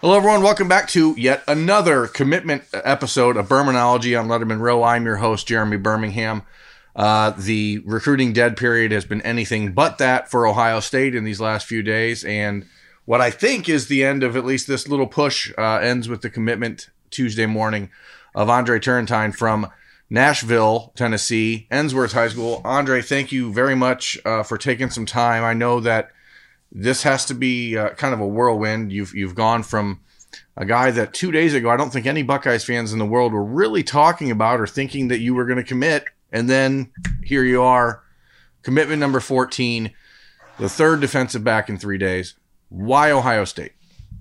Hello, everyone. Welcome back to yet another commitment episode of Bermanology on Letterman Row. I'm your host, Jeremy Birmingham. The recruiting dead period has been anything but that for Ohio State in these last few days. And what I think is the end of at least this little push ends with the commitment Tuesday morning of Andre Turrentine from Nashville, Tennessee, Ensworth High School. Andre, thank you very much for taking some time. I know that this has to be kind of a whirlwind. You've gone from a guy that 2 days ago, I don't think any Buckeyes fans in the world were really talking about or thinking that you were going to commit. And then here you are, commitment number 14, the third defensive back in 3 days. Why Ohio State?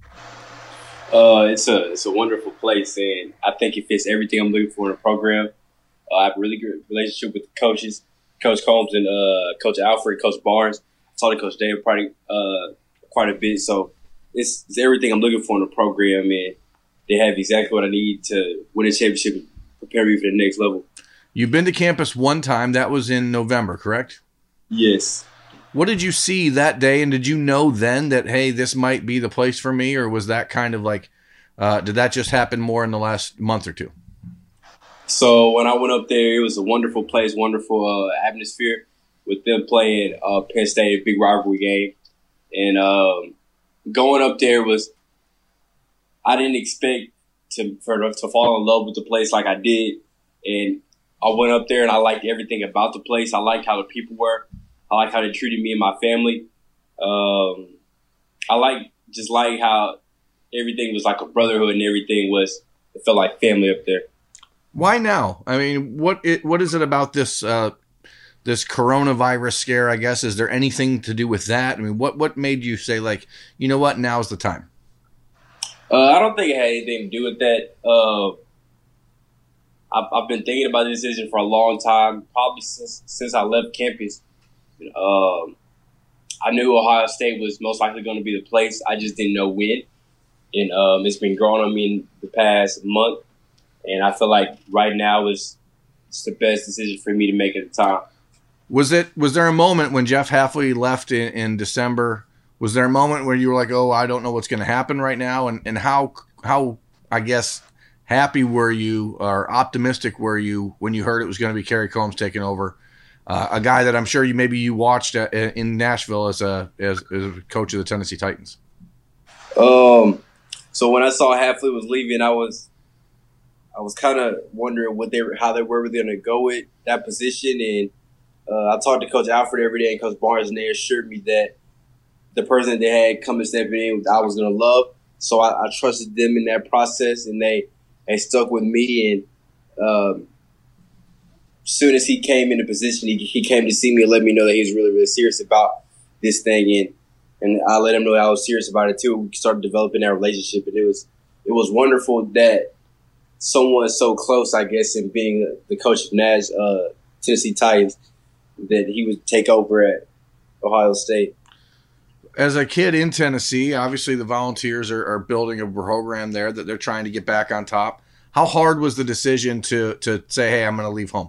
It's a wonderful place, and I think it fits everything I'm looking for in a program. I have a really good relationship with the coaches, Coach Combs and Coach Alfred, Coach Barnes. I talked to Coach David quite a bit, so it's everything I'm looking for in the program, and they have exactly what I need to win a championship and prepare me for the next level. You've been to campus one time. That was in November, correct? Yes. What did you see that day, and did you know then that, hey, this might be the place for me, or was that kind of like, did that just happen more in the last month or two? So when I went up there, it was a wonderful place, wonderful atmosphere with them playing Penn State, a big rivalry game. And going up there I didn't expect to fall in love with the place like I did. And I went up there and I liked everything about the place. I liked how the people were. I liked how they treated me and my family. I like how everything was like a brotherhood and it felt like family up there. Why now? I mean, what is it about this this coronavirus scare, I guess? Is there anything to do with that? I mean, what made you say, like, you know what, now's the time? I don't think it had anything to do with that. I've been thinking about this decision for a long time, probably since I left campus. I knew Ohio State was most likely going to be the place. I just didn't know when. And it's been growing on me in the past month. And I feel like right now it's the best decision for me to make at the time. Was there a moment when Jeff Hafley left in December? Was there a moment where you were like, oh, I don't know what's going to happen right now? And how I guess happy were you or optimistic were you when you heard it was going to be Kerry Combs taking over? A guy that I'm sure you watched in Nashville as a coach of the Tennessee Titans. So when I saw Hafley was leaving, I was kind of wondering how they were going to go with that position. And I talked to Coach Alfred every day and Coach Barnes, and they assured me that the person they had coming stepping in, I was going to love. So I trusted them in that process, and they stuck with me. And as soon as he came into position, he came to see me and let me know that he was really, really serious about this thing. And I let him know that I was serious about it too. We started developing that relationship, and it was wonderful that someone so close, I guess, in being the coach of Tennessee Titans, that he would take over at Ohio State. As a kid in Tennessee, obviously the Volunteers are building a program there that they're trying to get back on top. How hard was the decision to say, hey, I'm going to leave home?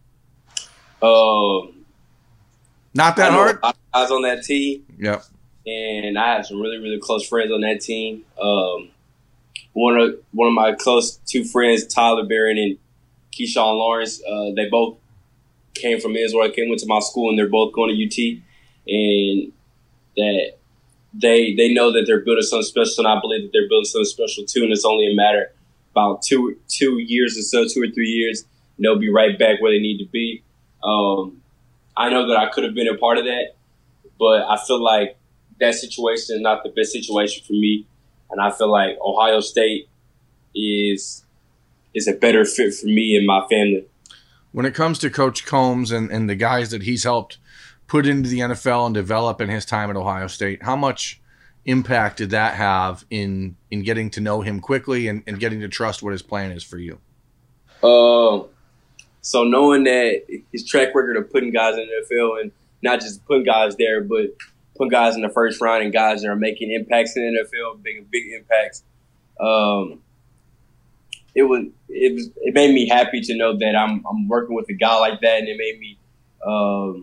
Not that hard? I was on that team. Yep. And I had some really, really close friends on that team. One of my close two friends, Tyler Barron and Keyshawn Lawrence, they both came from Ensworth, went to my school, and they're both going to UT. And that they know that they're building something special, and I believe that they're building something special too. And it's only a matter about 2 years or so, 2 or 3 years, and they'll be right back where they need to be. I know that I could have been a part of that, but I feel like that situation is not the best situation for me. And I feel like Ohio State is a better fit for me and my family. When it comes to Coach Combs and the guys that he's helped put into the NFL and develop in his time at Ohio State, how much impact did that have in getting to know him quickly and getting to trust what his plan is for you? So knowing that his track record of putting guys in the NFL, and not just putting guys there, but putting guys in the first round and guys that are making impacts in the NFL, big impacts. It made me happy to know that I'm working with a guy like that, and it made me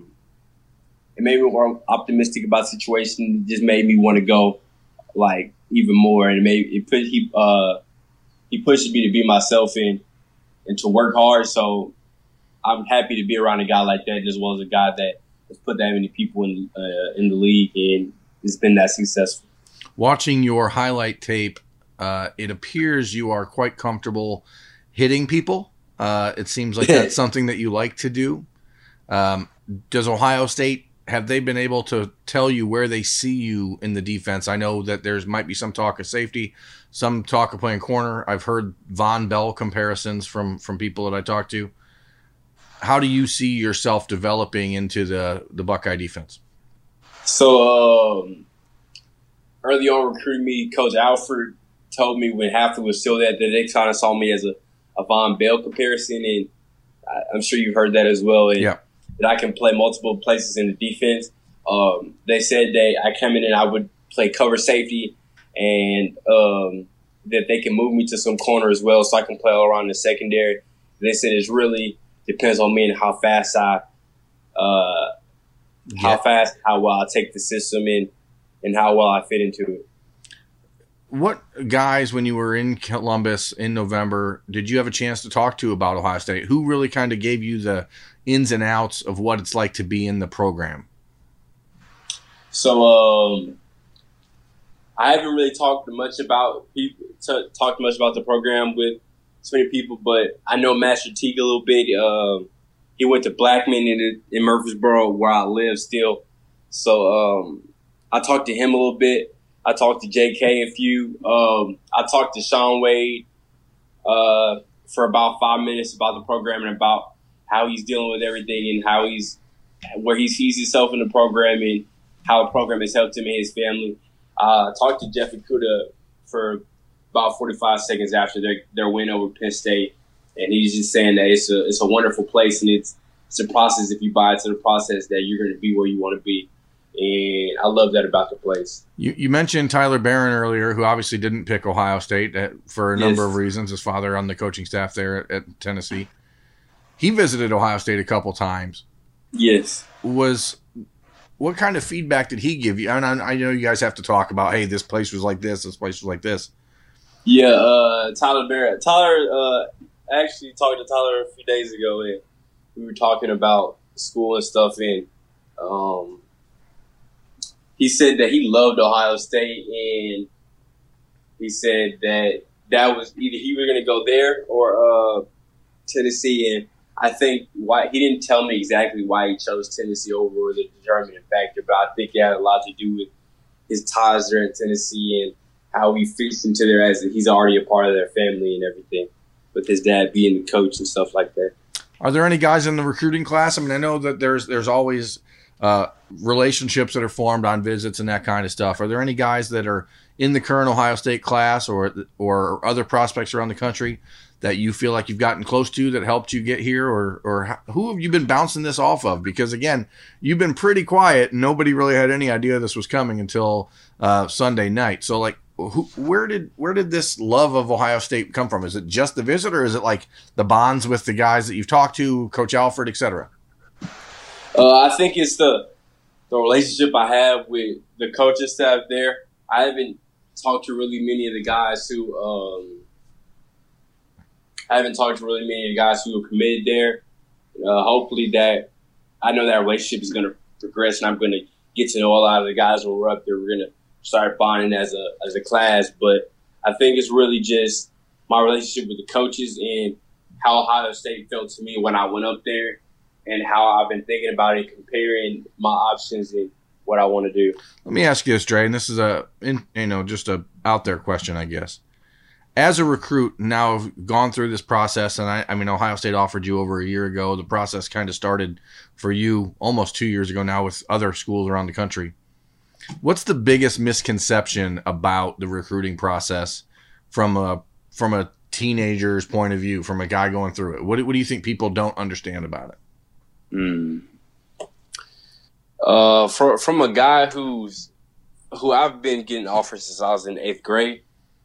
more optimistic about the situation. It just made me want to go like even more, and he pushes me to be myself and to work hard. So I'm happy to be around a guy like that, as well as a guy that has put that many people in the league and has been that successful. Watching your highlight tape, it appears you are quite comfortable hitting people. It seems like that's something that you like to do. Does Ohio State, have they been able to tell you where they see you in the defense? I know that there's might be some talk of safety, some talk of playing corner. I've heard Von Bell comparisons from people that I talked to. How do you see yourself developing into the Buckeye defense? So early on recruiting me, Coach Alford told me when Halfley was still there that they kind of saw me as a Von Bell comparison, and I'm sure you've heard that as well. And yeah. That I can play multiple places in the defense. They said that I come in and I would play cover safety, and that they can move me to some corner as well, so I can play all around the secondary. They said it really depends on me and how fast how well I take the system in, and how well I fit into it. What guys, when you were in Columbus in November, did you have a chance to talk to about Ohio State? Who really kind of gave you the ins and outs of what it's like to be in the program? So I haven't really talked much about the program with so many people, but I know Master Teague a little bit. He went to Blackman in Murfreesboro, where I live still. So I talked to him a little bit. I talked to JK a few. I talked to Sean Wade for about 5 minutes about the program and about how he's dealing with everything and where he sees himself in the program and how the program has helped him and his family. I talked to Jeff Okudah for about 45 seconds after their win over Penn State, and he's just saying that it's a wonderful place, and it's a process. If you buy into the process, that you're going to be where you want to be. And I love that about the place. You mentioned Tyler Barron earlier, who obviously didn't pick Ohio State for a number of reasons. His father on the coaching staff there at Tennessee. He visited Ohio State a couple times. Yes. What kind of feedback did he give you? And I know you guys have to talk about, hey, this place was like this place was like this. Yeah, Tyler Barron. Tyler, actually talked to Tyler a few days ago, and we were talking about school and stuff, and he said that he loved Ohio State, and he said that was either he was going to go there or Tennessee. And I think why he didn't tell me exactly why he chose Tennessee over the determining factor, but I think it had a lot to do with his ties there in Tennessee and how he fits into there as he's already a part of their family and everything, with his dad being the coach and stuff like that. Are there any guys in the recruiting class? I mean, I know that there's always relationships that are formed on visits and that kind of stuff. Are there any guys that are in the current Ohio State class or other prospects around the country that you feel like you've gotten close to that helped you get here, or who have you been bouncing this off of? Because again, you've been pretty quiet. Nobody really had any idea this was coming until Sunday night. So like, where did this love of Ohio State come from? Is it just the visit, or is it like the bonds with the guys that you've talked to, Coach Alford, et cetera? I think it's the relationship I have with the coaching staff there. I haven't talked to really many of the guys who are committed there. Hopefully that I know that relationship is going to progress, and I'm going to get to know a lot of the guys when we're up there. We're going to start bonding as a class. But I think it's really just my relationship with the coaches and how Ohio State felt to me when I went up there, and how I've been thinking about it, comparing my options and what I want to do. Let me ask you this, Dre, and this is just a out there question, I guess. As a recruit, now I've gone through this process, and I mean, Ohio State offered you over a year ago. The process kind of started for you almost 2 years ago now with other schools around the country. What's the biggest misconception about the recruiting process from a teenager's point of view, from a guy going through it? What do you think people don't understand about it? From a guy who I've been getting offers since I was in 8th grade.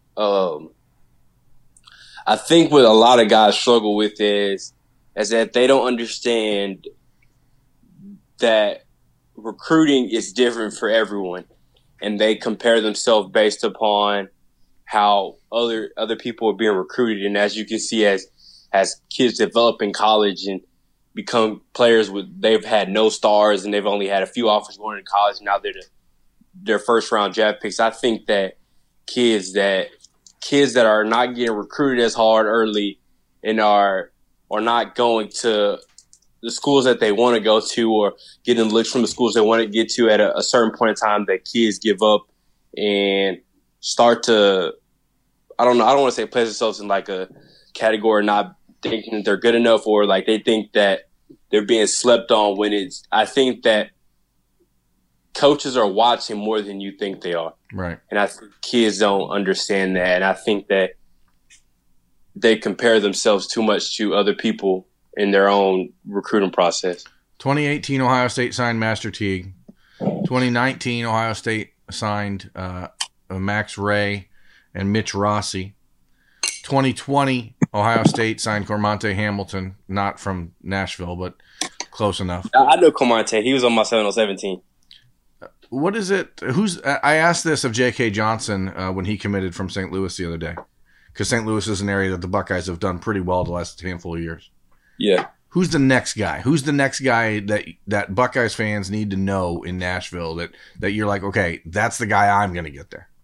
I think what a lot of guys struggle with is that they don't understand that recruiting is different for everyone, and they compare themselves based upon how other people are being recruited. And as you can see, as kids develop in college and become players they've had no stars and they've only had a few offers going to college. Now they're their first round draft picks. I think that kids that are not getting recruited as hard early and are not going to the schools that they want to go to or getting looks from the schools they want to get to at a certain point in time, that kids give up and start to, I don't want to say place themselves in like a category not thinking that they're good enough, or like they think that they're being slept on, when I think that coaches are watching more than you think they are. Right. And I think kids don't understand that. And I think that they compare themselves too much to other people in their own recruiting process. 2018, Ohio State signed Master Teague. 2019, Ohio State signed Max Ray and Mitch Rossi. 2020, Ohio State signed Cormonte Hamilton, not from Nashville, but close enough. I know Cormonte. He was on my 707 team. What is it? I asked this of J.K. Johnson when he committed from St. Louis the other day, because St. Louis is an area that the Buckeyes have done pretty well the last handful of years. Yeah. Who's the next guy? Who's the next guy that Buckeyes fans need to know in Nashville that you're like, okay, that's the guy I'm going to get there?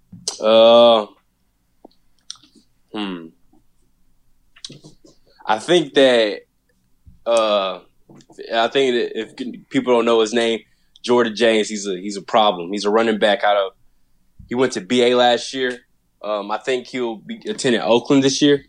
I think that if people don't know his name, Jordan James, he's a problem. He's a running back he went to BA last year. I think he'll be attending Oakland this year.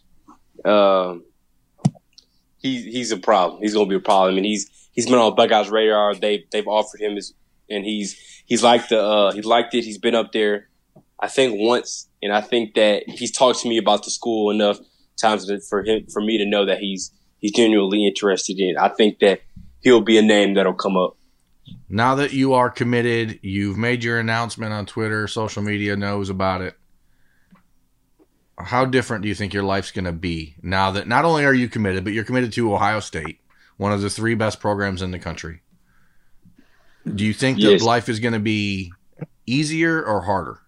He's a problem. He's going to be a problem, and he's been on Buckeyes' radar. They've offered him and he's liked it. He's been up there, I think, once, and I think that he's talked to me about the school enough times for me to know that he's genuinely interested in it. I think that he'll be a name that'll come up. Now that you are committed, you've made your announcement on Twitter, social media knows about it. How different do you think your life's going to be now that not only are you committed, but you're committed to Ohio State, one of the 3 best programs in the country? Do you think that life is going to be easier or harder?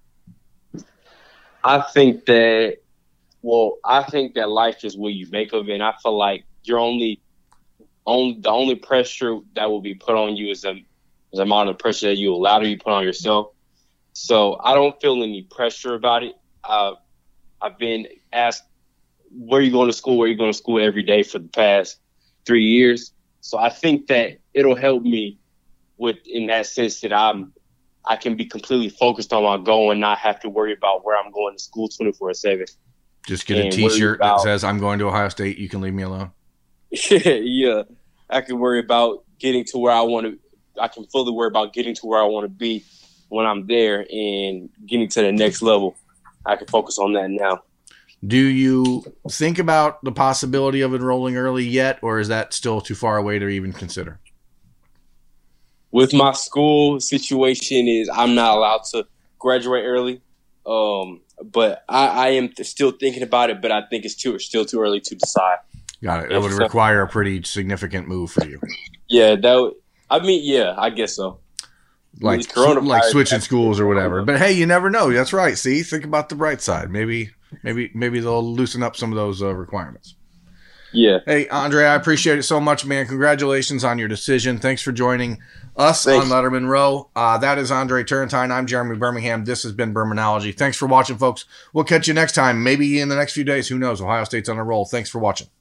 I think that life is what you make of it. And I feel like the only pressure that will be put on you is the amount of pressure that you allow to be put on yourself. So I don't feel any pressure about it. I've been asked, where are you going to school? Where are you going to school every day for the past 3 years? So I think that it'll help me in that sense that I can be completely focused on my goal and not have to worry about where I'm going to school 24/7. Just get a T-shirt that says, I'm going to Ohio State. You can leave me alone. Yeah. I can worry about getting to where I want to. I can fully worry about getting to where I want to be when I'm there and getting to the next level. I can focus on that now. Do you think about the possibility of enrolling early yet, or is that still too far away to even consider? With my school situation I'm not allowed to graduate early. But I am still thinking about it, but I think it's still too early to decide. Got it. That would require a pretty significant move for you. Yeah, I guess so. Like switching schools or whatever. But hey, you never know. That's right. See, think about the bright side. Maybe they'll loosen up some of those requirements. Yeah. Hey, Andre, I appreciate it so much, man. Congratulations on your decision. Thanks for joining us on Letterman Row. That is Andre Turrentine. I'm Jeremy Birmingham. This has been Bermanology. Thanks for watching, folks. We'll catch you next time. Maybe in the next few days. Who knows? Ohio State's on a roll. Thanks for watching.